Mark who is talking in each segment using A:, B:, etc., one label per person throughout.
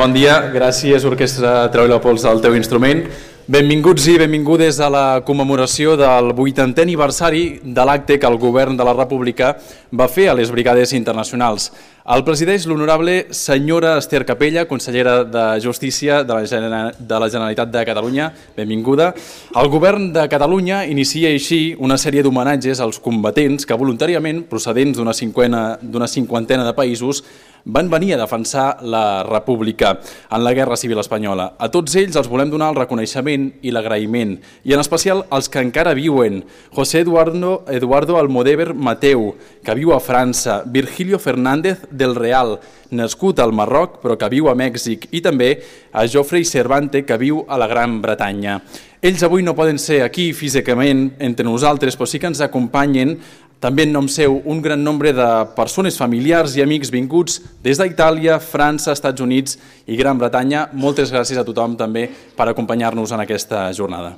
A: Bon dia, gràcies Orquestra Treu la Pols del teu instrument. Benvinguts i benvingudes a la commemoració del 80è aniversari de l'acte que el govern de la República va fer a les Brigades Internacionals. El presideix l'honorable senyora Ester Capella, consellera de Justícia de la Generalitat de Catalunya. Benvinguda. El govern de Catalunya inicia així una sèrie d'homenatges als combatents que voluntàriament, procedents d'una cinquantena de països, van venir a defensar la República en la Guerra Civil Espanyola. A tots ells els volem donar el reconeixement i l'agraïment, i en especial als que encara viuen. José Eduardo Almodévar Mateu, que viu a França, Virgilio Fernández del Real, nascut al Marroc però que viu a Mèxic, i també a Geoffrey Cervantes, que viu a la Gran Bretanya. Ells avui no poden ser aquí físicament entre nosaltres, però sí que ens acompanyen també en nom seu un gran nombre de persones, familiars i amics vinguts des d'Itàlia, França, Estats Units i Gran Bretanya. Moltes gràcies a tothom també per acompanyar-nos en aquesta jornada.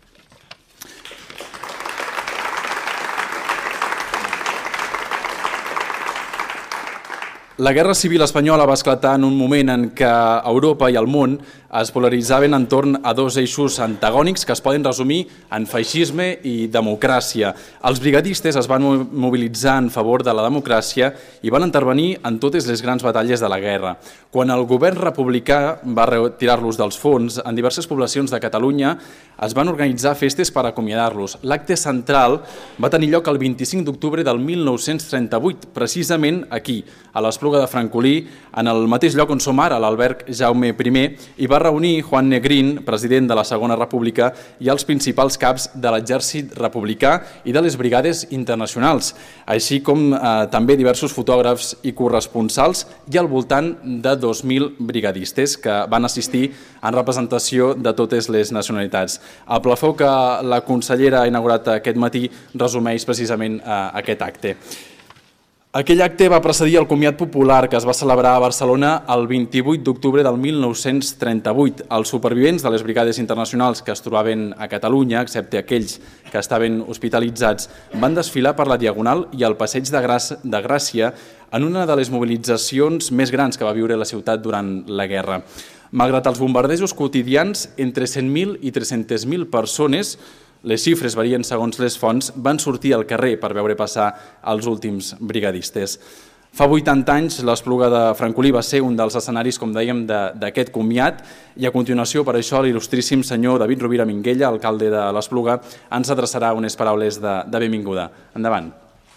A: La Guerra Civil Espanyola va esclatar en un moment en què Europa i el món es polaritzaven entorn a dos eixos antagònics que es poden resumir en feixisme i democràcia. Els brigadistes es van mobilitzar en favor de la democràcia i van intervenir en totes les grans batalles de la guerra. Quan el govern republicà va retirar-los dels fons, en diverses poblacions de Catalunya es van organitzar festes per acomiadar-los. L'acte central va tenir lloc el 25 d'octubre del 1938, precisament aquí, a l'Espluga de Francolí, en el mateix lloc on som ara, l'Alberg Jaume I, i va reunir Juan Negrín, president de la Segona República, i els principals caps de l'exèrcit republicà i de les brigades internacionals, així com també diversos fotògrafs i corresponsals, i al voltant de 2.000 brigadistes que van assistir en representació de totes les nacionalitats. El plafó que la consellera ha inaugurat aquest matí resumeix precisament aquest acte. Aquell acte va precedir el comiat popular que es va celebrar a Barcelona el 28 d'octubre del 1938. Els supervivents de les brigades internacionals que es trobaven a Catalunya, excepte aquells que estaven hospitalitzats, van desfilar per la Diagonal i el Passeig de Gràcia en una de les mobilitzacions més grans que va viure la ciutat durant la guerra. Malgrat els bombardejos quotidians, entre 100.000 i 300.000 persones, les xifres varien segons les fonts, van sortir al carrer per veure passar els últims brigadistes. Fa 80 anys l'Espluga de Francolí va ser un dels escenaris, com dèiem, d'aquest comiat, i a continuació, per això, l'il·lustríssim senyor David Rovira Minguella, alcalde de l'Espluga, ens adreçarà unes paraules de benvinguda. Endavant.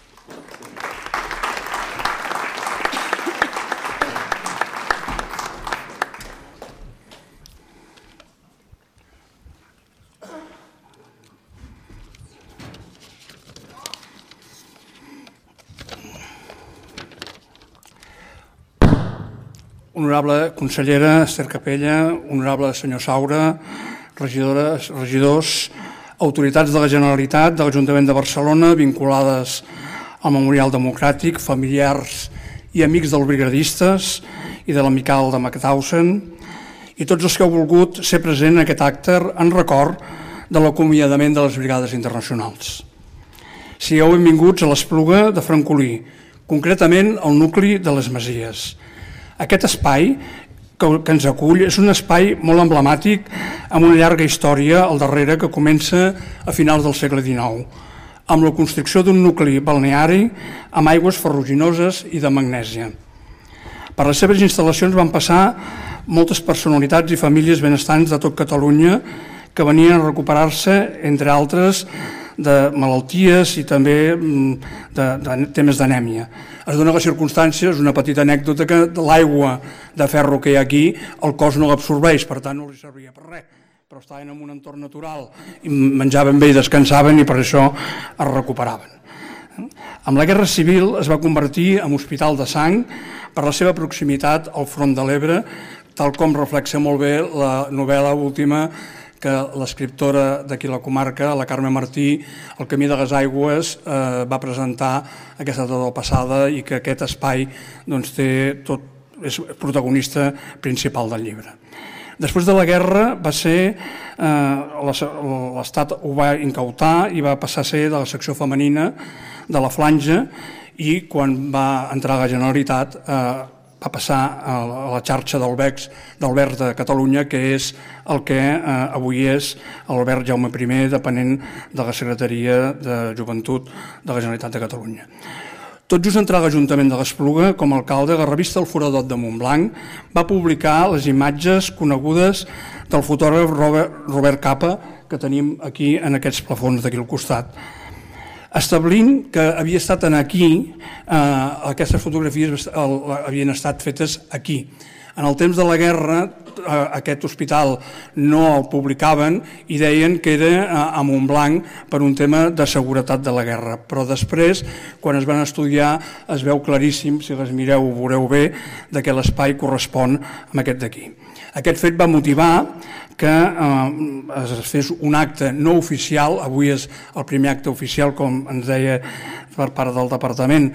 B: Honorable consellera Ester Capella, honorable senyor Saura, regidores, regidors, autoritats de la Generalitat, de l'Ajuntament de Barcelona, vinculades al Memorial Democràtic, familiars i amics dels brigadistes i de l'amical de Mauthausen, i tots els que heu volgut ser present en aquest acte en record de l'acomiadament de les brigades internacionals. Sigueu benvinguts a l'Espluga de Francolí, concretament al nucli de les Masies. Aquest espai que ens acull és un espai molt emblemàtic amb una llarga història al darrere que comença a finals del segle XIX, amb la construcció d'un nucli balneari amb aigües ferruginoses i de magnèsia. Per les seves instal·lacions van passar moltes personalitats i famílies benestants de tot Catalunya que venien a recuperar-se, entre altres, de malalties i també de temes d'anèmia. Es dona les circumstàncies, una petita anècdota, que l'aigua de ferro que hi ha aquí el cos no l'absorbeix, per tant no li servia per res, però estaven en un entorn natural i menjaven bé i descansaven i per això es recuperaven. Amb la Guerra Civil es va convertir en hospital de sang per la seva proximitat al front de l'Ebre, tal com reflexa molt bé la novel·la última que l'escriptora d'aquí la comarca, la Carme Martí, El camí de les aigües, va presentar aquesta tardor passada, i que aquest espai és protagonista principal del llibre. Després de la guerra l'Estat ho va incautar i va passar a ser de la secció femenina de la Flanja, i quan va entrar a la Generalitat va passar a la xarxa d'albergs de Catalunya, que és el que avui és l'Alberg Jaume I, depenent de la Secretaria de Joventut de la Generalitat de Catalunya. Tot just entrar a l'Ajuntament de l'Espluga, com a alcalde, la revista El Foradot de Montblanc va publicar les imatges conegudes del fotògraf Robert Capa, que tenim aquí en aquests plafons d'aquí al costat, establint que havia estat aquí, aquestes fotografies havien estat fetes aquí. En el temps de la guerra aquest hospital no el publicaven i deien que era a Montblanc per un tema de seguretat de la guerra, però després, quan es van estudiar, es veu claríssim, si les mireu ho veureu bé, que l'espai correspon amb aquest d'aquí. Aquest fet va motivar que es fes un acte no oficial, avui és el primer acte oficial, com ens deia per part del departament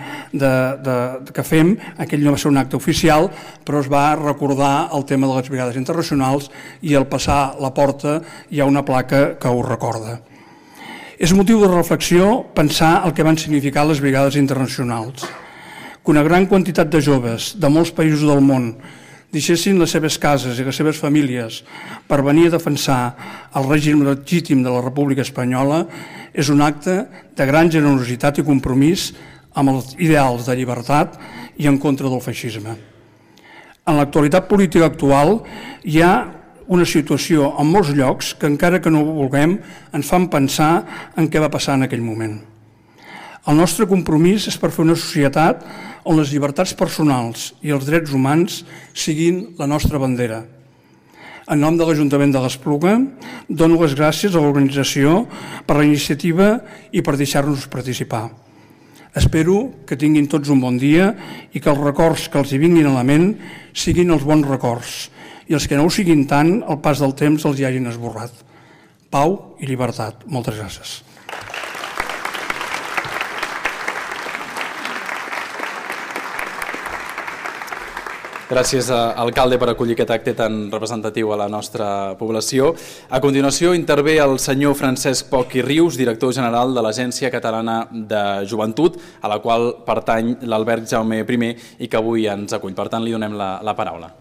B: que fem, aquell no va ser un acte oficial, però es va recordar el tema de les brigades internacionals i al passar la porta hi ha una placa que ho recorda. És motiu de reflexió pensar el que van significar les brigades internacionals. Que una gran quantitat de joves de molts països del món deixessin les seves cases i les seves famílies per venir a defensar el règim legítim de la República Espanyola és un acte de gran generositat i compromís amb els ideals de llibertat i en contra del feixisme. En l'actualitat política actual hi ha una situació en molts llocs que, encara que no ho vulguem, ens fan pensar en què va passar en aquell moment. El nostre compromís és per fer una societat on les llibertats personals i els drets humans siguin la nostra bandera. En nom de l'Ajuntament de l'Espluga, dono les gràcies a l'organització per la iniciativa i per deixar-nos participar. Espero que tinguin tots un bon dia i que els records que els hi vinguin a la ment siguin els bons records i els que no ho siguin tant, al pas del temps els hi hagin esborrat. Pau i llibertat. Moltes gràcies.
A: Gràcies, alcalde, per acollir aquest acte tan representatiu a la nostra població. A continuació intervé el senyor Francesc Poch i Rius, director general de l'Agència Catalana de Joventut, a la qual pertany l'Alberg Jaume I i que avui ens acull. Per tant, li donem la paraula.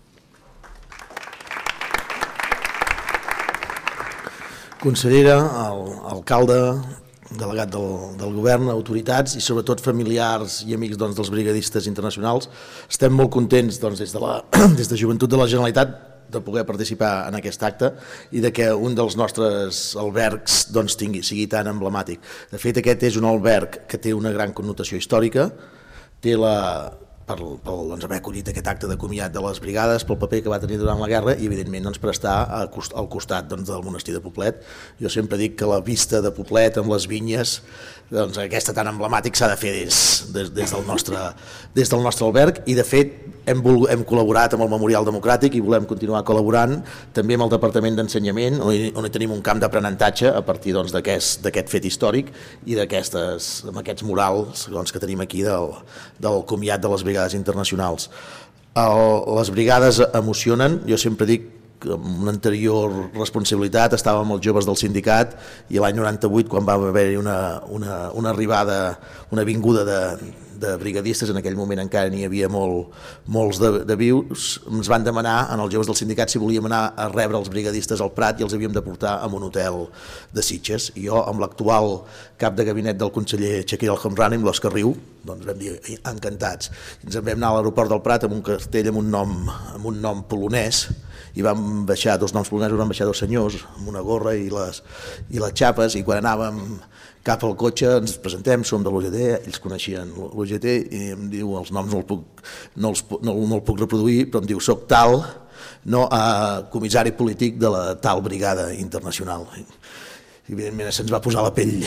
C: Consellera, alcalde, delegat del govern, autoritats i sobretot familiars i amics dels brigadistes internacionals. Estem molt contents des de Joventut de la Generalitat de poder participar en aquest acte i de que un dels nostres albergs sigui tan emblemàtic. De fet, aquest és un alberg que té una gran connotació històrica, té per haver acollit aquest acte de comiat de les brigades, pel paper que va tenir durant la guerra i, evidentment, per estar al costat del monestir de Poblet. Jo sempre dic que la vista de Poblet amb les vinyes, aquesta tan emblemàtic, s'ha de fer des del nostre alberg i, de fet, hem col·laborat amb el Memorial Democràtic i volem continuar col·laborant també amb el Departament d'Ensenyament, on tenim un camp d'aprenentatge a partir d'aquest fet històric i amb aquests murals que tenim aquí del comiat de les brigades internacionals. Les brigades emocionen. Jo sempre dic que amb una anterior responsabilitat estàvem els joves del sindicat i l'any 98, quan va haver-hi una arribada, una vinguda de brigadistes, en aquell moment encara n'hi havia molts de vius, ens van demanar als joves del sindicat si volíem anar a rebre els brigadistes al Prat i els havíem de portar a un hotel de Sitges. I jo, amb l'actual cap de gabinet del conseller Chakir El Hamrani, amb l'Òscar Riu, vam dir encantats. Ens en vam anar a l'aeroport del Prat amb un cartell amb un nom polonès i vam baixar dos noms polonesos, van baixar dos senyors amb una gorra i les xapes, i quan anàvem cap al cotxe ens presentem, som de l'UGT, ells coneixien l'UGT i em diu, els noms no el puc reproduir, però em diu, soc tal, comissari polític de la tal brigada internacional. I, evidentment, se'ns va posar la pell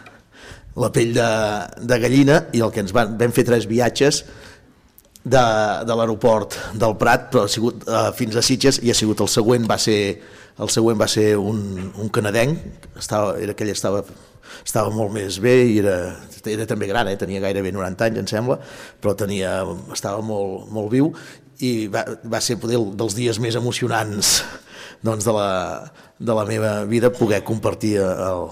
C: de gallina i el que ens vam fer 3 viatges de l'aeroport del Prat, però ha sigut fins a Sitges, i ha sigut el següent va ser un canadenc, aquell estava molt més bé i era també gran, tenia gairebé 90 anys, em sembla, però estava molt viu i va ser dels dies més emocionants de la meva vida poder compartir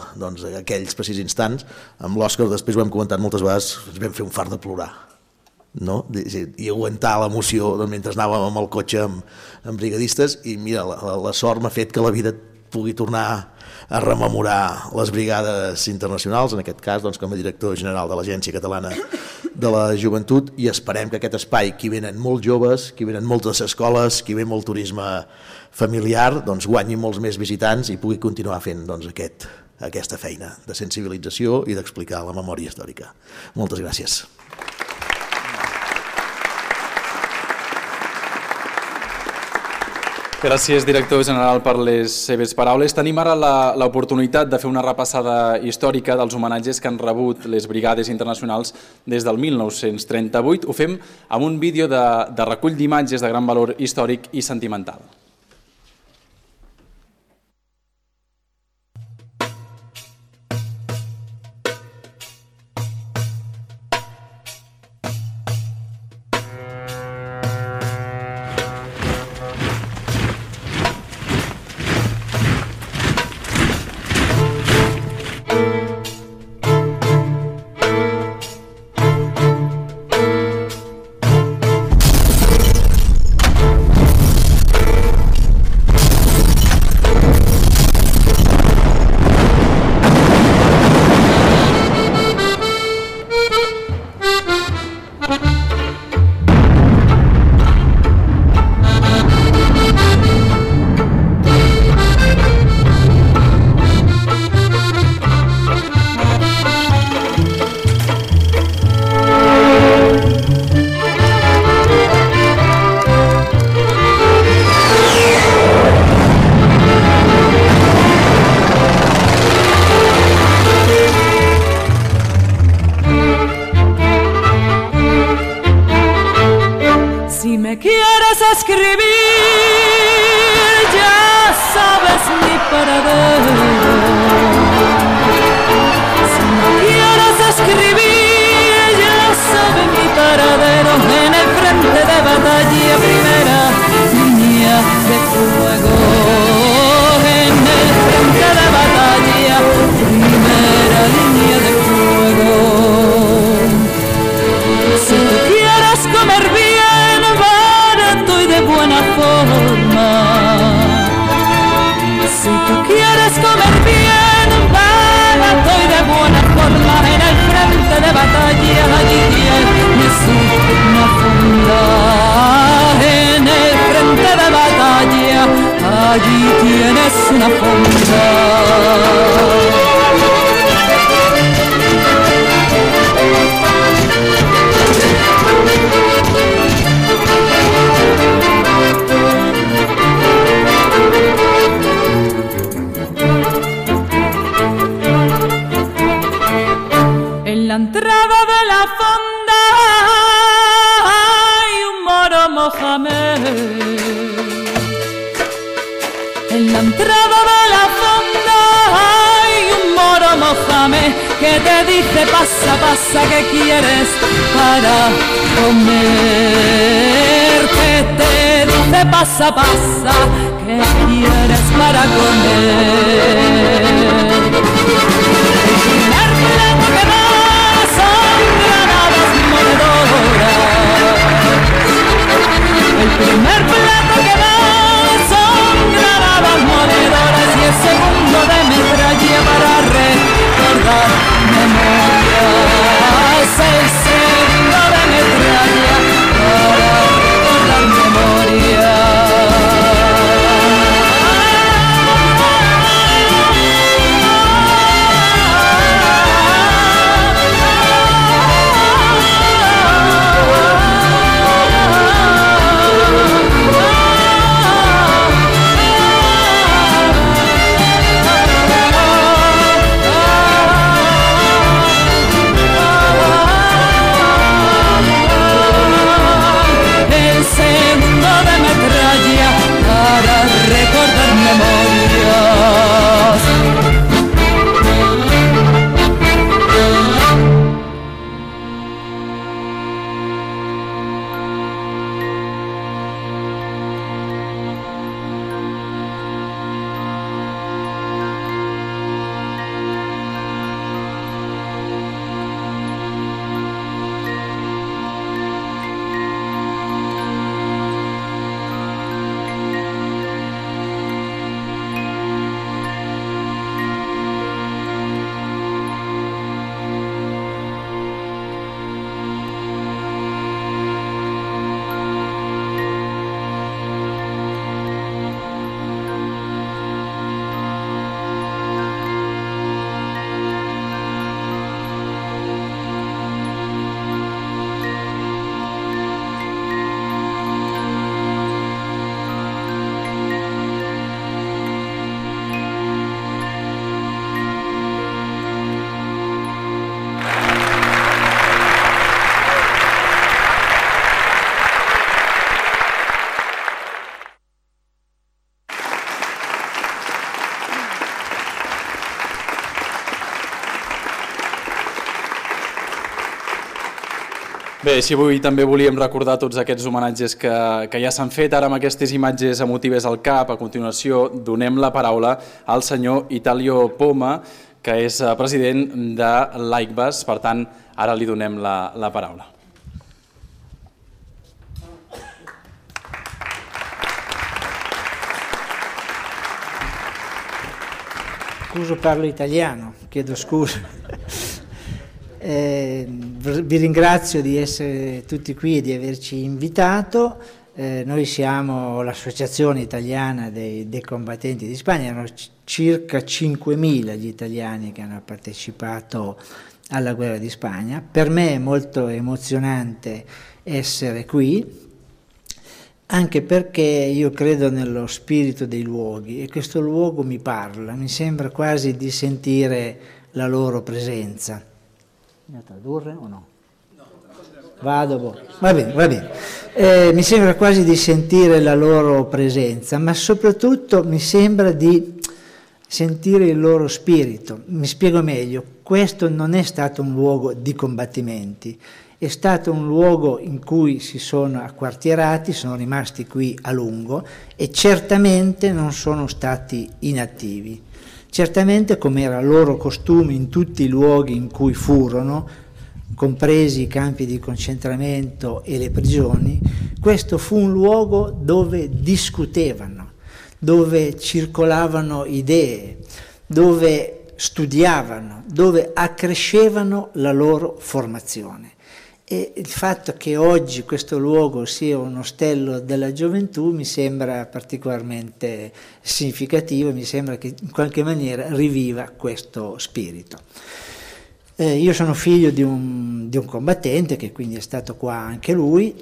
C: aquells precís instants amb l'Òscar. Després ho hem comentat moltes vegades, ens vam fer un fart de plorar. no? I aguantar l'emoció mentre anàvem amb el cotxe amb brigadistes, i mira, la sort m'ha fet que la vida pugui tornar a rememorar les brigades internacionals, en aquest cas com a director general de l'Agència Catalana de la Joventut, i esperem que aquest espai, qui venen molts joves, qui venen moltes escoles, qui ve molt turisme familiar, guanyi molts més visitants i pugui continuar fent aquesta feina de sensibilització i d'explicar la memòria històrica. Moltes gràcies.
A: Gràcies, director general, per les seves paraules. Tenim ara l'oportunitat de fer una repassada històrica dels homenatges que han rebut les brigades internacionals des del 1938. Ho fem amb un vídeo de recull d'imatges de gran valor històric i sentimental. Bé, si avui també volíem recordar tots aquests homenatges que ja s'han fet, ara amb aquestes imatges emotives al cap, a continuació donem la paraula al senyor Italio Poma, que és president de l'AICBAS, per tant, ara li donem la paraula.
D: Scuso, parlo italiano, chiedo scusa. Vi ringrazio di essere tutti qui e di averci invitato. Noi siamo l'Associazione Italiana dei Combattenti di Spagna, erano circa 5.000 gli italiani che hanno partecipato alla guerra di Spagna. Per me è molto emozionante essere qui, anche perché io credo nello spirito dei luoghi e questo luogo mi parla, mi sembra quasi di sentire la loro presenza. Da tradurre o no? Vado, boh. Va bene. Mi sembra quasi di sentire la loro presenza, ma soprattutto mi sembra di sentire il loro spirito. Mi spiego meglio, questo non è stato un luogo di combattimenti, è stato un luogo in cui si sono acquartierati, sono rimasti qui a lungo e certamente non sono stati inattivi. Certamente, come era loro costume in tutti i luoghi in cui furono, compresi i campi di concentramento e le prigioni, questo fu un luogo dove discutevano, dove circolavano idee, dove studiavano, dove accrescevano la loro formazione. E il fatto che oggi questo luogo sia un ostello della gioventù mi sembra particolarmente significativo, mi sembra che in qualche maniera riviva questo spirito. Io sono figlio di un combattente che quindi è stato qua anche lui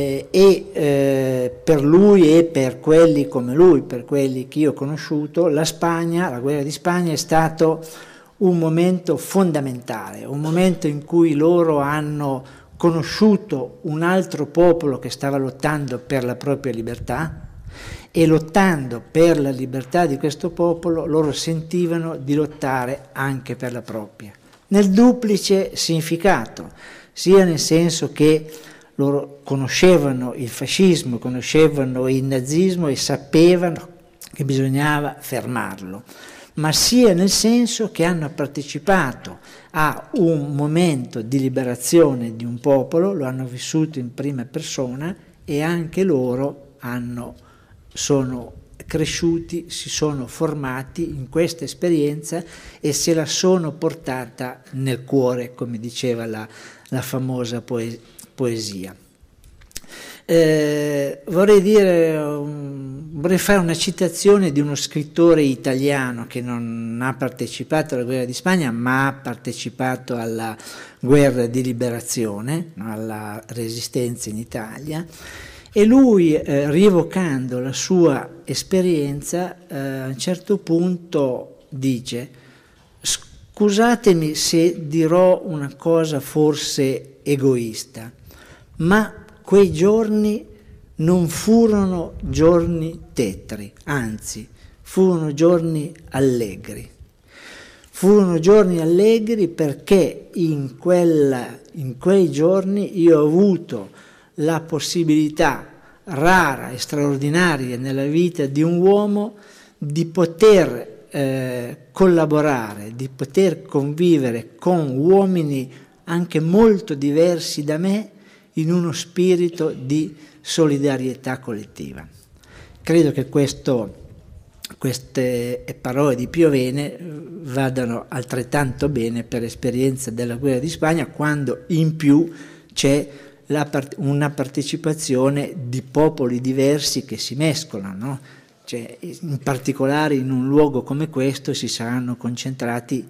D: per lui e per quelli come lui, per quelli che io ho conosciuto, la guerra di Spagna è stato un momento fondamentale, un momento in cui loro hanno conosciuto un altro popolo che stava lottando per la propria libertà e lottando per la libertà di questo popolo loro sentivano di lottare anche per la propria, nel duplice significato, sia nel senso che loro conoscevano il fascismo, conoscevano il nazismo e sapevano che bisognava fermarlo, ma sia nel senso che hanno partecipato a un momento di liberazione di un popolo, lo hanno vissuto in prima persona e anche loro sono cresciuti, si sono formati in questa esperienza e se la sono portata nel cuore, come diceva la famosa poesia. Vorrei fare una citazione di uno scrittore italiano che non ha partecipato alla guerra di Spagna ma ha partecipato alla guerra di liberazione, alla resistenza in Italia, e lui rievocando la sua esperienza a un certo punto dice: scusatemi se dirò una cosa forse egoista, ma quei giorni non furono giorni tetri, anzi, furono giorni allegri. Furono giorni allegri perché in quei giorni io ho avuto la possibilità rara e straordinaria nella vita di un uomo di poter collaborare, di poter convivere con uomini anche molto diversi da me, in uno spirito di solidarietà collettiva. Credo che queste parole di Piovene vadano altrettanto bene per esperienza della guerra di Spagna, quando in più c'è una partecipazione di popoli diversi che si mescolano, no? Cioè, in particolare in un luogo come questo si saranno concentrati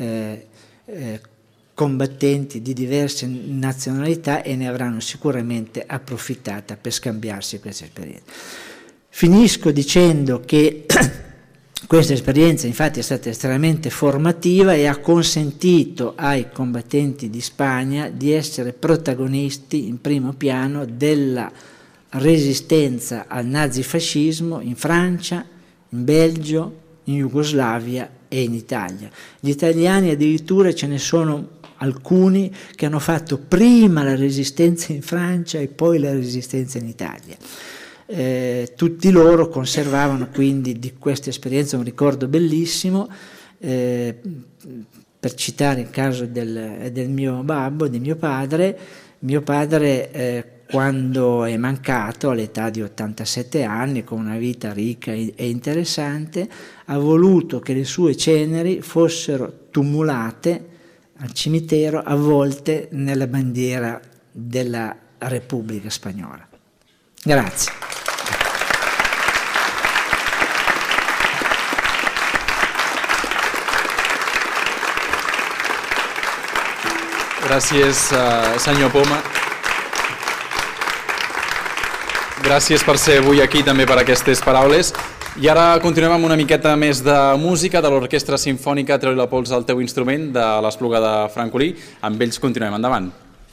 D: combattenti di diverse nazionalità e ne avranno sicuramente approfittata per scambiarsi questa esperienza. Finisco dicendo che questa esperienza infatti è stata estremamente formativa e ha consentito ai combattenti di Spagna di essere protagonisti in primo piano della resistenza al nazifascismo in Francia, in Belgio, in Jugoslavia e in Italia. Gli italiani addirittura ce ne sono alcuni che hanno fatto prima la resistenza in Francia e poi la resistenza in Italia. Tutti loro conservavano quindi di questa esperienza un ricordo bellissimo. Per citare il caso del mio babbo, di mio padre, quando è mancato all'età di 87 anni, con una vita ricca e interessante, ha voluto che le sue ceneri fossero tumulate al cimitero avvolte nella bandiera della Repubblica Spagnola. Grazie.
A: Gràcies, senyor Poma. Gràcies per ser avui aquí també per aquestes paraules. I ara continuem amb una miqueta més de música de l'Orquestra Simfònica Treu la pols al teu instrument de l'Espluga de Francolí. Amb ells continuem. Endavant.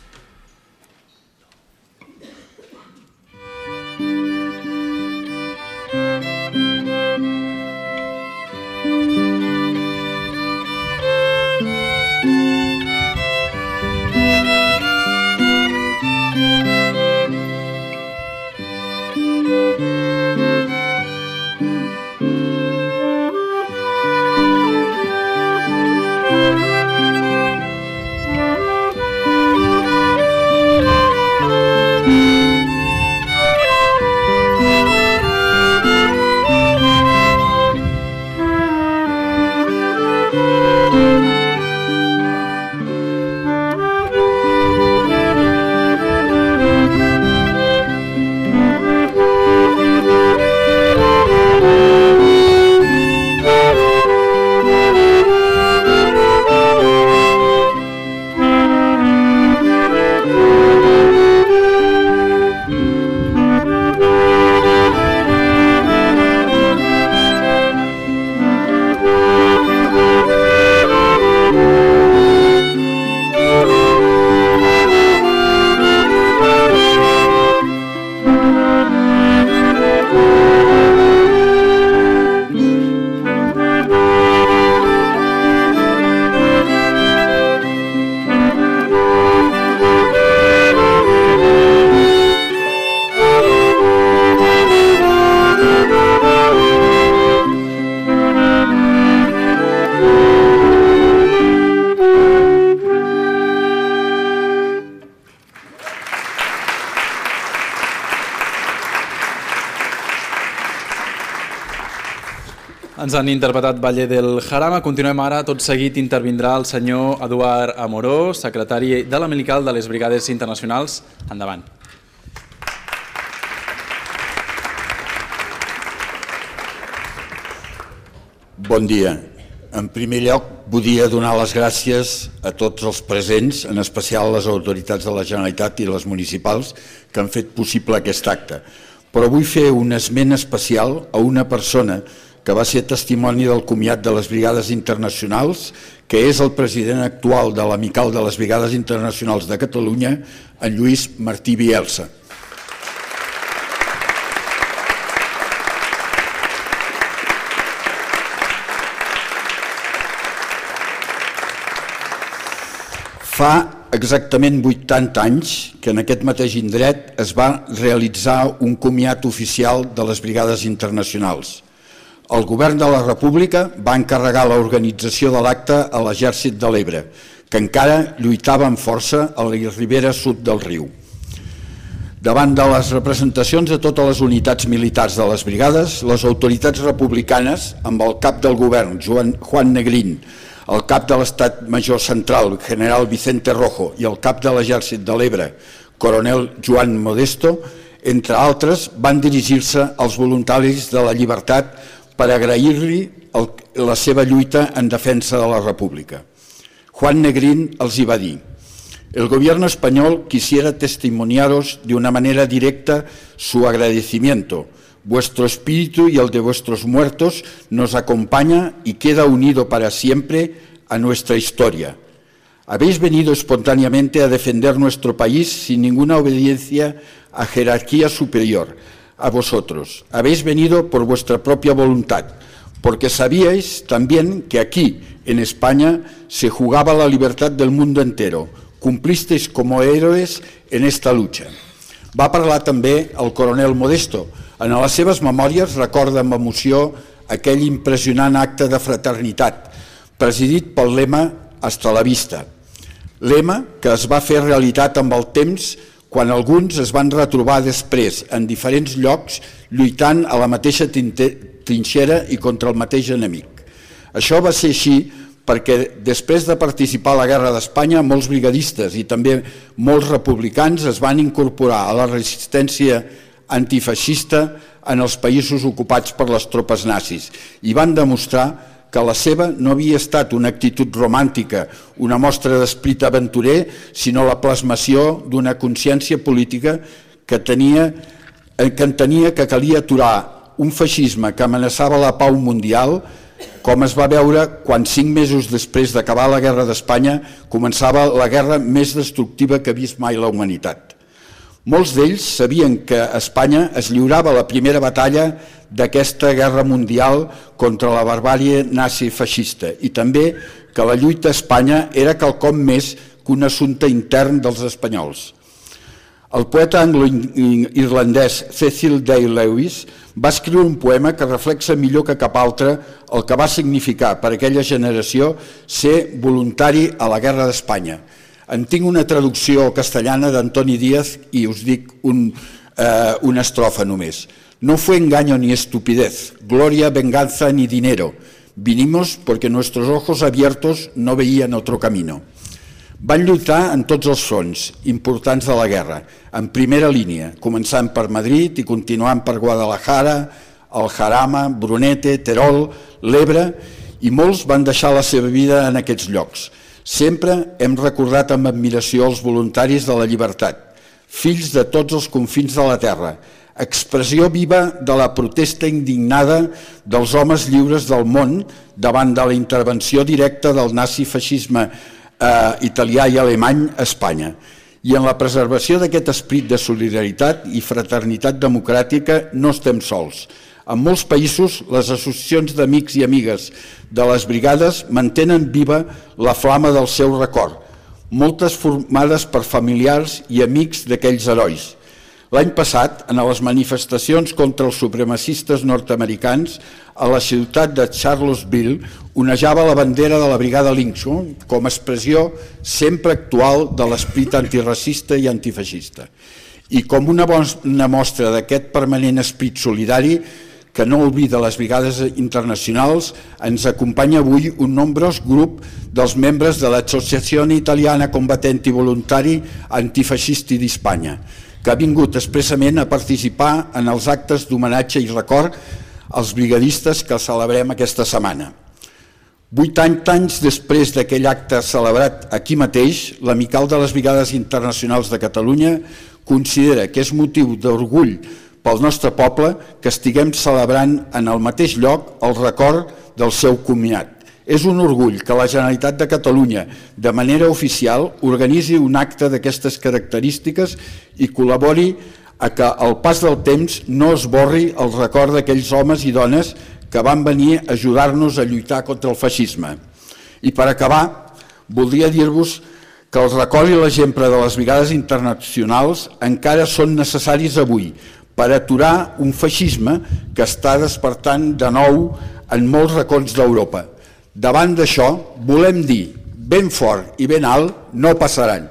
A: Ens han interpretat Valle del Jarama. Continuem ara. Tot seguit intervindrà el senyor Eduard Amoró, secretari de l'Amilical de les Brigades Internacionals. Endavant.
E: Bon dia. En primer lloc, volia donar les gràcies a tots els presents, en especial a les autoritats de la Generalitat i les municipals, que han fet possible aquest acte. Però vull fer un esment especial a una persona que va ser testimoni del comiat de les Brigades Internacionals, que és el president actual de l'Amical de les Brigades Internacionals de Catalunya, en Lluís Martí Bielsa. Fa exactament 80 anys que en aquest mateix indret es va realitzar un comiat oficial de les Brigades Internacionals. El govern de la República va encarregar l'organització de l'acte a l'Exèrcit de l'Ebre, que encara lluitava amb força a la ribera sud del riu. Davant de les representacions de totes les unitats militars de les brigades, les autoritats republicanes, amb el cap del govern, Juan Negrín, el cap de l'Estat Major Central, general Vicente Rojo, i el cap de l'Exèrcit de l'Ebre, coronel Joan Modesto, entre altres, van dirigir-se als voluntaris de la llibertat per agrair-li la seva lluita en defensa de la República. Juan Negrín els hi va dir: el gobierno español quisiera testimoniaros de una manera directa su agradecimiento. Vuestro espíritu y el de vuestros muertos nos acompaña y queda unido para siempre a nuestra historia. Habéis venido espontáneamente a defender nuestro país sin ninguna obediencia a jerarquía superior a vosotros. Habéis venido por vuestra propia voluntad, porque sabíais también que aquí, en España, se jugaba la libertad del mundo entero. Cumplisteis como héroes en esta lucha. Va parlar també el coronel Modesto. En les seves memòries recorda amb emoció aquell impressionant acte de fraternitat, presidit pel lema Hasta la vista. Lema que es va fer realitat amb el temps quan alguns es van retrobar després en diferents llocs lluitant a la mateixa trinxera i contra el mateix enemic. Això va ser així perquè després de participar a la Guerra d'Espanya, molts brigadistes i també molts republicans es van incorporar a la resistència antifeixista en els països ocupats per les tropes nazis i van demostrar que la seva no havia estat una actitud romàntica, una mostra d'esperit aventurer, sinó la plasmació d'una consciència política que entenia que calia aturar un feixisme que amenaçava la pau mundial, com es va veure quan 5 mesos després d'acabar la Guerra d'Espanya començava la guerra més destructiva que ha vist mai la humanitat. Molts d'ells sabien que Espanya es lliurava a la primera batalla d'aquesta guerra mundial contra la barbàrie nazi-feixista i també que la lluita a Espanya era quelcom més que un assumpte intern dels espanyols. El poeta anglo-irlandès Cecil Day Lewis va escriure un poema que reflexa millor que cap altre el que va significar per aquella generació ser voluntari a la Guerra d'Espanya. En tinc una traducció castellana d'Antoni Díaz i us dic una estrofa només. No fue engaño ni estupidez, gloria, venganza ni dinero. Vinimos porque nuestros ojos abiertos no veían otro camino. Van lluitar en tots els fronts importants de la guerra, en primera línia, començant per Madrid i continuant per Guadalajara, el Jarama, Brunete, Terol, l'Ebre, i molts van deixar la seva vida en aquests llocs. Sempre hem recordat amb admiració els voluntaris de la llibertat, fills de tots els confins de la terra, expressió viva de la protesta indignada dels homes lliures del món davant de la intervenció directa del nazifeixisme italià i alemany a Espanya. I en la preservació d'aquest esperit de solidaritat i fraternitat democràtica no estem sols. En molts països, les associacions d'amics i amigues de les brigades mantenen viva la flama del seu record, moltes formades per familiars i amics d'aquells herois. L'any passat, en les manifestacions contra els supremacistes nord-americans, a la ciutat de Charlottesville onejava la bandera de la Brigada Lincoln com a expressió sempre actual de l'esperit antiracista i antifeixista. I com una bona mostra d'aquest permanent esperit solidari que no oblida les brigades internacionals, ens acompanya avui un nombrós grup dels membres de l'Associació Italiana Combattenti Volontari Antifascisti d'Espanya, que ha vingut expressament a participar en els actes d'homenatge i record als brigadistes que celebrem aquesta setmana. 80 anys després d'aquell acte celebrat aquí mateix, l'Amical de les Brigades Internacionals de Catalunya considera que és motiu d'orgull pel nostre poble que estiguem celebrant en el mateix lloc el record del seu comiat. És un orgull que la Generalitat de Catalunya, de manera oficial, organitzi un acte d'aquestes característiques i col·labori a que al pas del temps no esborri el record d'aquells homes i dones que van venir a ajudar-nos a lluitar contra el feixisme. I per acabar, voldria dir-vos que el record i l'exemple de les brigades internacionals encara són necessaris avui per aturar un feixisme que està despertant de nou en molts racons d'Europa. Davant d'això, volem dir ben fort i ben alt, no passaran.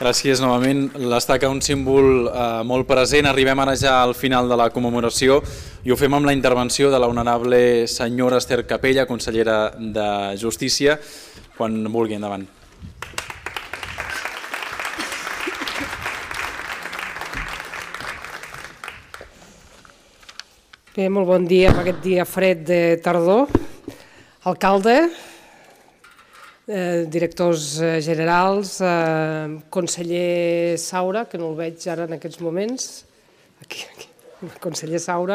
A: Gràcies novament. L'estaca, un símbol molt present. Arribem ara ja al final de la commemoració i ho fem amb la intervenció de l'honorable senyora Ester Capella, consellera de Justícia. Quan vulgui, endavant.
F: Bé, molt bon dia amb aquest dia fred de tardor. Alcalde, directors generals, conseller Saura, que no el veig ara en aquests moments, aquí, conseller Saura,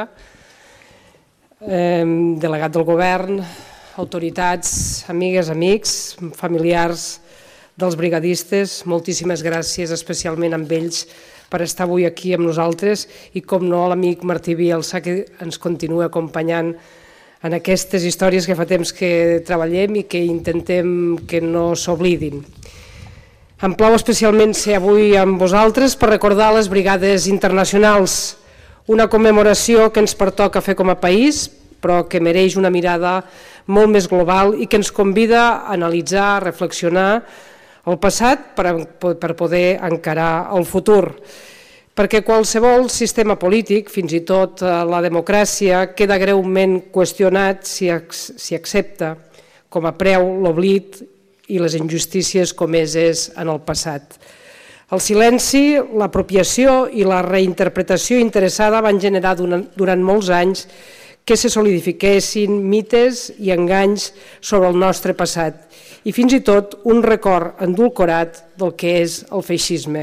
F: delegat del govern, autoritats, amigues, amics, familiars dels brigadistes, moltíssimes gràcies especialment amb ells per estar avui aquí amb nosaltres i, com no, l'amic Martí Bielsa, que ens continua acompanyant en aquestes històries que fa temps que treballem i que intentem que no s'oblidin. Em plau especialment ser avui amb vosaltres per recordar les brigades internacionals, una commemoració que ens pertoca fer com a país, però que mereix una mirada molt més global i que ens convida a analitzar, a reflexionar el passat per poder encarar el futur. Perquè qualsevol sistema polític, fins i tot la democràcia, queda greument qüestionat si accepta com a preu l'oblit i les injustícies comeses en el passat. El silenci, l'apropiació i la reinterpretació interessada van generar durant molts anys que se solidifiquessin mites i enganys sobre el nostre passat i fins i tot un record endolcorat del que és el feixisme.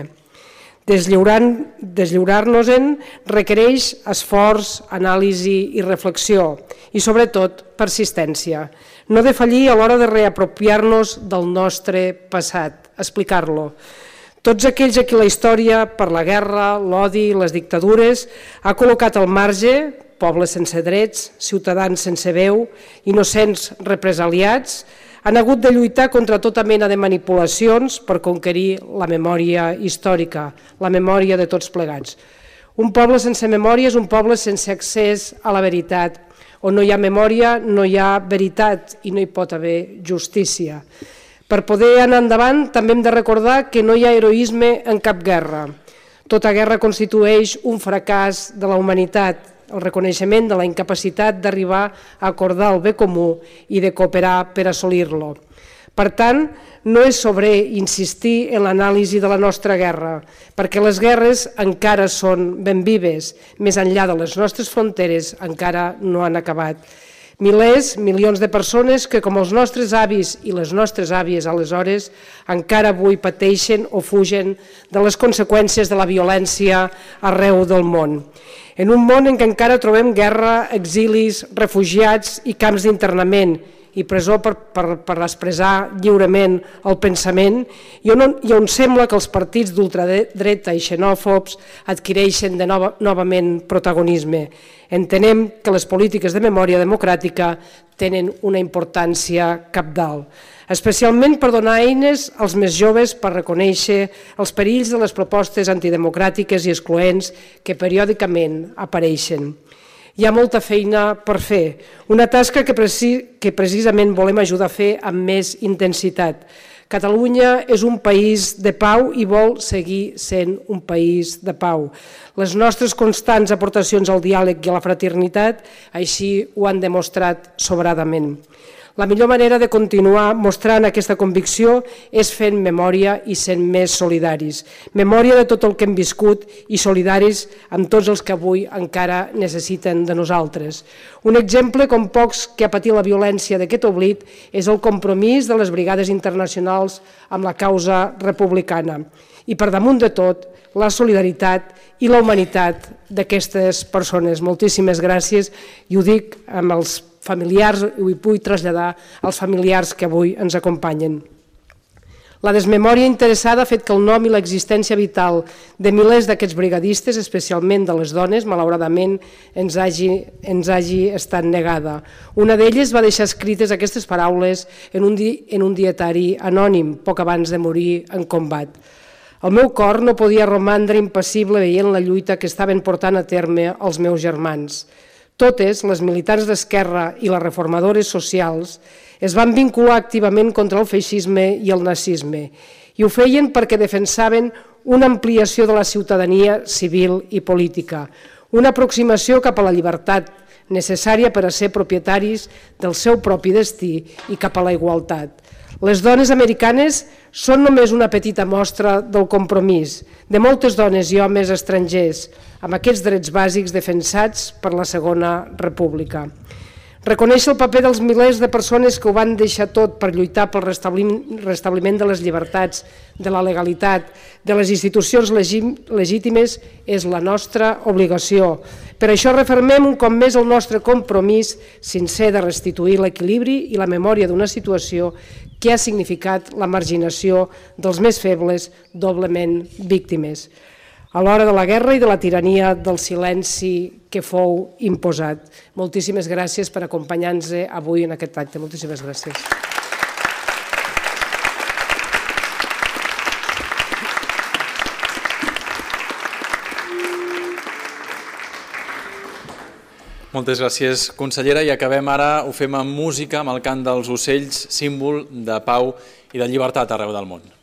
F: Deslliurar-nos-en requereix esforç, anàlisi i reflexió i, sobretot, persistència. No defallir a l'hora de reapropiar-nos del nostre passat, explicar-lo. Tots aquells a qui la història, per la guerra, l'odi, les dictadures, ha col·locat al marge, pobles sense drets, ciutadans sense veu, innocents represaliats, han hagut de lluitar contra tota mena de manipulacions per conquerir la memòria històrica, la memòria de tots plegats. Un poble sense memòria és un poble sense accés a la veritat. On no hi ha memòria, no hi ha veritat i no hi pot haver justícia. Per poder anar endavant, també hem de recordar que no hi ha heroisme en cap guerra. Tota guerra constitueix un fracàs de la humanitat, el reconeixement de la incapacitat d'arribar a acordar el bé comú i de cooperar per assolir-lo. Per tant, no és sobrer insistir en l'anàlisi de la nostra guerra, perquè les guerres encara són ben vives, més enllà de les nostres fronteres encara no han acabat. Milers, milions de persones que, com els nostres avis i les nostres àvies aleshores, encara avui pateixen o fugen de les conseqüències de la violència arreu del món. En un món en què encara trobem guerra, exilis, refugiats i camps d'internament i presó per expressar lliurement el pensament, i on sembla que els partits d'ultradreta i xenòfobs adquireixen novament protagonisme. Entenem que les polítiques de memòria democràtica tenen una importància cabdal, especialment per donar eines als més joves per reconèixer els perills de les propostes antidemocràtiques i excloents que periòdicament apareixen. Hi ha molta feina per fer, una tasca que precisament volem ajudar a fer amb més intensitat. Catalunya és un país de pau i vol seguir sent un país de pau. Les nostres constants aportacions al diàleg i a la fraternitat així ho han demostrat sobradament. La millor manera de continuar mostrant aquesta convicció és fent memòria i sent més solidaris. Memòria de tot el que hem viscut i solidaris amb tots els que avui encara necessiten de nosaltres. Un exemple, com pocs, que ha patit la violència d'aquest oblit és el compromís de les brigades internacionals amb la causa republicana. I per damunt de tot, la solidaritat i la humanitat d'aquestes persones. Moltíssimes gràcies i ho dic amb els familiars, i ho vull traslladar als familiars que avui ens acompanyen. La desmemòria interessada ha fet que el nom i l'existència vital de milers d'aquests brigadistes, especialment de les dones, malauradament ens hagi estat negada. Una d'elles va deixar escrites aquestes paraules en un dietari anònim, poc abans de morir en combat. El meu cor no podia romandre impassible veient la lluita que estaven portant a terme els meus germans. Totes, les militants d'esquerra i les reformadores socials, es van vincular activament contra el feixisme i el nazisme i ho feien perquè defensaven una ampliació de la ciutadania civil i política, una aproximació cap a la llibertat necessària per a ser propietaris del seu propi destí i cap a la igualtat. Les dones americanes són només una petita mostra del compromís de moltes dones i homes estrangers amb aquests drets bàsics defensats per la Segona República. Reconèixer el paper dels milers de persones que ho van deixar tot per lluitar pel restabliment de les llibertats, de la legalitat, de les institucions legítimes és la nostra obligació. Per això refermem un cop més el nostre compromís sincer de restituir l'equilibri i la memòria d'una situació que ha significat la marginació dels més febles doblement víctimes a l'hora de la guerra i de la tirania del silenci que fou imposat. Moltíssimes gràcies per acompanyar-nos avui en aquest acte. Moltíssimes gràcies.
A: Moltes gràcies, consellera, i acabem ara, ho fem amb música, amb el cant dels ocells, símbol de pau i de llibertat arreu del món.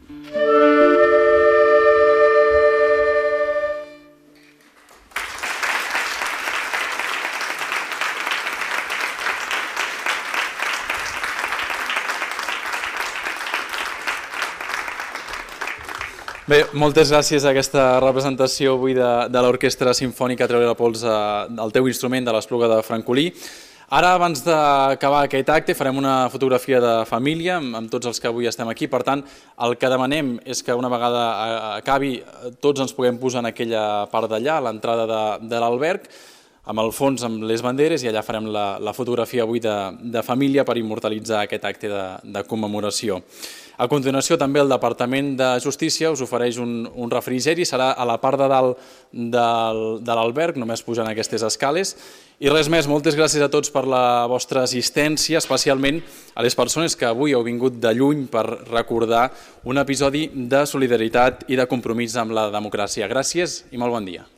A: Bé, moltes gràcies a aquesta representació avui de l'Orquestra Simfònica Treure la Pols del teu instrument, de l'Espluga de Francolí. Ara, abans d'acabar aquest acte, farem una fotografia de família amb tots els que avui estem aquí. Per tant, el que demanem és que una vegada acabi tots ens puguem posar en aquella part d'allà, a l'entrada de l'alberg, amb el fons amb les banderes, i allà farem la fotografia avui de família per immortalitzar aquest acte de commemoració. A continuació, també el Departament de Justícia us ofereix un refrigeri, serà a la part de dalt de l'alberg, només pujant aquestes escales. I res més, moltes gràcies a tots per la vostra assistència, especialment a les persones que avui heu vingut de lluny per recordar un episodi de solidaritat i de compromís amb la democràcia. Gràcies i molt bon dia.